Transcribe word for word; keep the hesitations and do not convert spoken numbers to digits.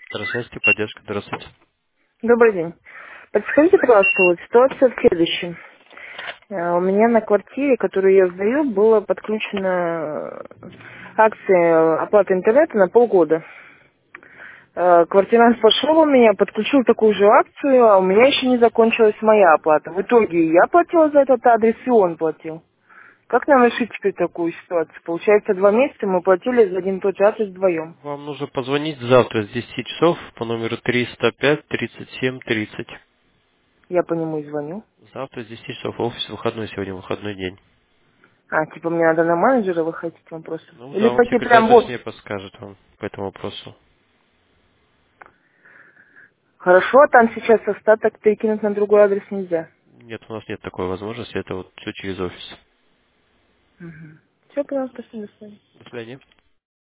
Здравствуйте, поддержка, здравствуйте. Добрый день. Подскажите, пожалуйста, вот ситуация в следующем. Э, У меня на квартире, которую я сдаю, была подключена э, акция оплаты интернета на полгода. Э, Квартирант пошел у меня, подключил такую же акцию, а у меня еще не закончилась моя оплата. В итоге я платила за этот адрес, и он платил. Как нам решить теперь такую ситуацию? Получается, два месяца мы платили за один и тот же адрес вдвоем. Вам нужно позвонить завтра с десяти часов по номеру триста пять тридцать семь тридцать. Я по нему и звоню. Завтра с десяти часов офис выходной, сегодня выходной день. А, типа мне надо на менеджера выходить вопросов. Ну Или да, вам пойти секретарь прям в офис. точнее подскажет вам по этому вопросу. Хорошо, а там сейчас остаток перекинуть на другой адрес нельзя. Нет, у нас нет такой возможности, это вот все через офис. Все, пожалуйста, до свидания. До свидания.